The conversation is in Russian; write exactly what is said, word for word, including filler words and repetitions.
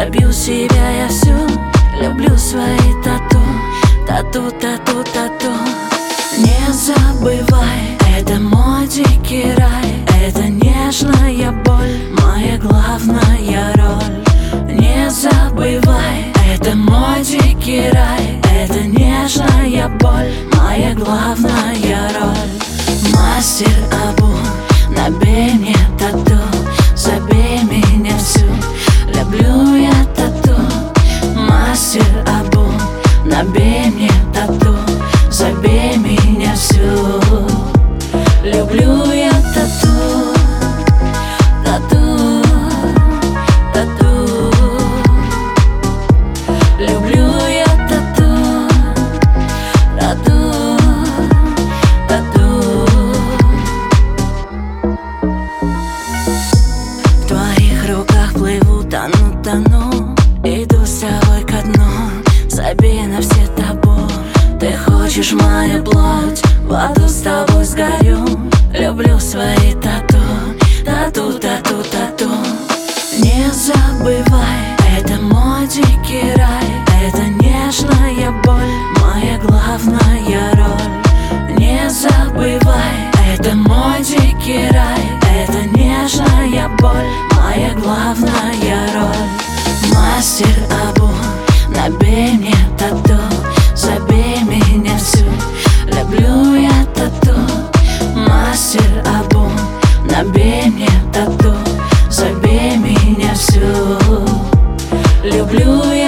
забью себя я всю. Люблю свои тату, тату, тату, тату. Не забывай, это мой дикий рай, это нежная боль, моя главная роль. Не забывай, это мой дикий рай, это нежная боль, моя главная роль. Мастер Абу, набей мне тату, забей меня всю. Люблю я тату. Мастер Абу, набей мне тату, забей меня всю. Люблю я тату, тату, тату. Люблю я тату, тату, тату. В твоих руках плыву, тону, тону. Иду с тобой ко дну, забей на все табу. Ты хочешь мою плоть, в аду с тобой сгорю. Люблю свои тату, тату, тату, тату. Не забывай, это мой дикий рай, это нежная боль, моя главная роль. Не забывай, это мой дикий рай, это нежная боль, моя главная роль. Мастер Абу, набей мне тату, забей меня всю. Люблю я тату. Мастер Абу, набей мне тату, забей меня всю. Люблю я